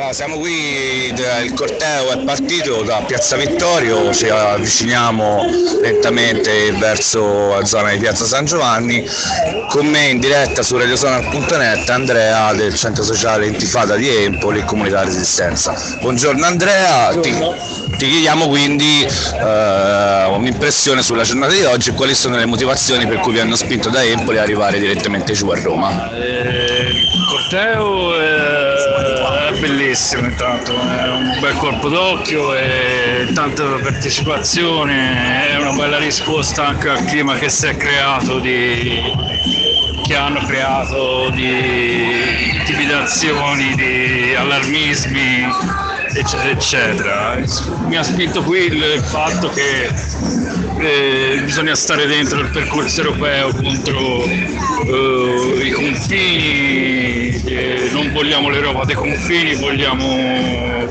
Siamo qui, il corteo è partito da Piazza Vittorio, ci avviciniamo lentamente verso la zona di Piazza San Giovanni. Con me in diretta su radiosonar.net Andrea del Centro Sociale Intifada di Empoli, Comunità Resistenza. Buongiorno Andrea, ti chiediamo quindi un'impressione sulla giornata di oggi e quali sono le motivazioni per cui vi hanno spinto da Empoli ad arrivare direttamente giù a Roma. Il corteo è bellissimo, intanto è un bel colpo d'occhio e tanta partecipazione, è una bella risposta anche al clima che si è creato che hanno creato di intimidazioni, di allarmismi, eccetera eccetera. Mi ha spinto qui il fatto che bisogna stare dentro il percorso europeo contro i confini, non vogliamo l'Europa dei confini, vogliamo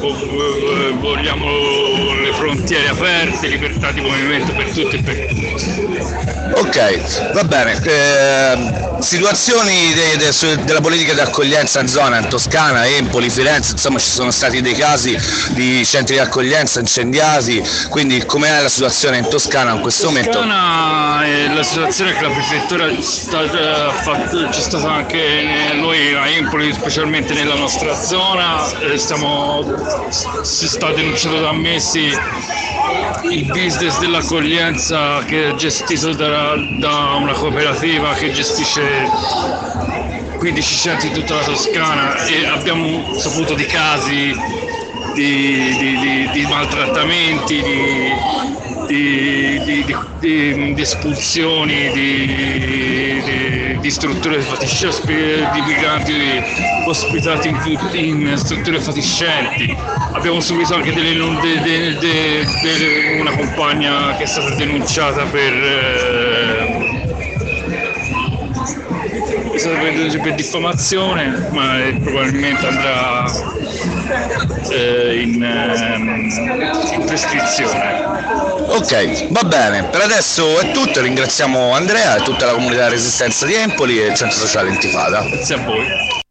le frontiere aperte, libertà di movimento per tutti e per tutti. Ok, va bene. Situazioni della politica di accoglienza in zona, in Toscana, Empoli, Firenze, insomma ci sono stati dei casi di centri di accoglienza incendiati, quindi com'è la situazione in Toscana in questo momento? La situazione è che la prefettura c'è stata anche noi a Empoli, specialmente nella nostra zona, si sta denunciando da mesi il business dell'accoglienza che è gestito da una cooperativa che gestisce 15 centri in tutta la Toscana, e abbiamo saputo di casi di maltrattamenti, di espulsioni, di strutture fatiscenti, di migranti ospitati in strutture fatiscenti. Abbiamo subito anche una compagna che è stata denunciata per diffamazione, ma probabilmente andrà in prescrizione. Ok, va bene, per adesso è tutto, ringraziamo Andrea e tutta la comunità Resistenza di Empoli e il Centro Sociale Intifada. Grazie a voi.